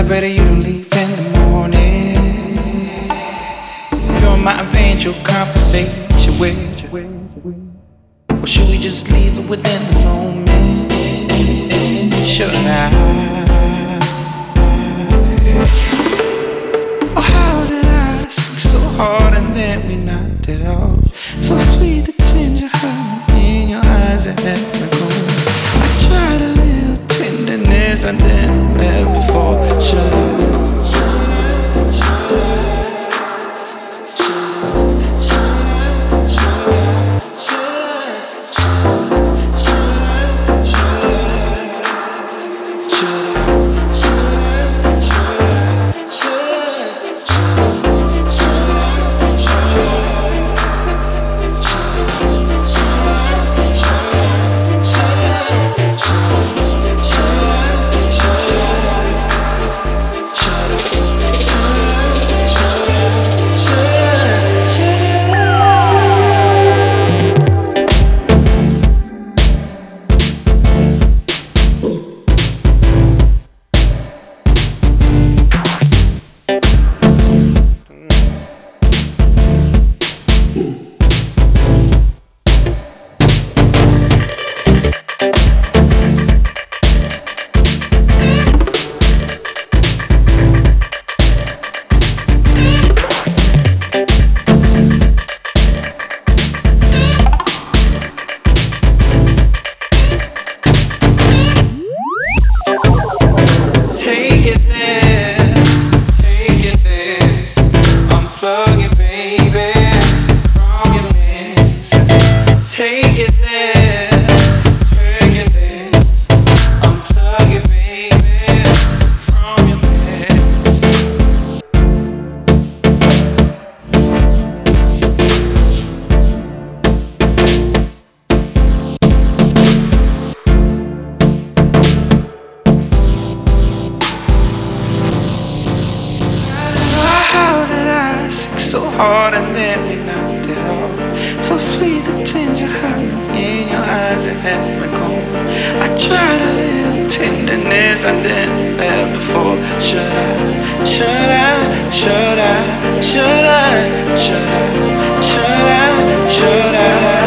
ready you to leave in the morning. You're my eventual conversation with. Or should we just leave it within the moment? Should I? Oh, how did I sing so hard and then we knocked it off? So sweet, the ginger honey in your eyes that let me go. I tried a little tenderness I didn't have before. Should I? So hard and then we knocked it off. So sweet, the ginger honey in your eyes that had me go. I tried a little tenderness I didn't have before. Should I? Should I? Should I? Should I? Should I? Should I? Should I?